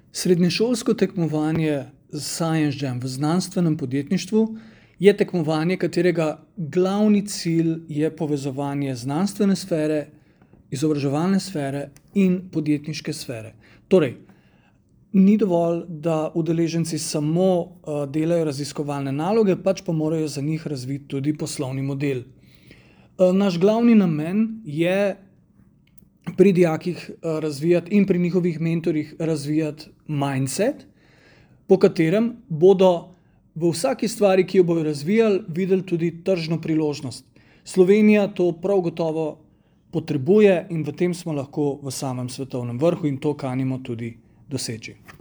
Srednješolsko tekmovanje Science Jam v znanstvenem podjetništvu je tekmovanje, katerega glavni cilj je povezovanje znanstvene sfere, izobraževalne sfere in podjetniške sfere. Torej, ni dovolj, da udeleženci samo delajo raziskovalne naloge, pač pa morajo za njih razviti tudi poslovni model. Naš glavni namen je pri dijakih razvijati in pri njihovih mentorjih razvijati mindset, po katerem bodo v vsaki stvari, ki jo bodo razvijali, videli tudi tržno priložnost. Slovenija to prav gotovo potrebuje in v tem smo lahko v samem svetovnem vrhu in to kanimo tudi doseči.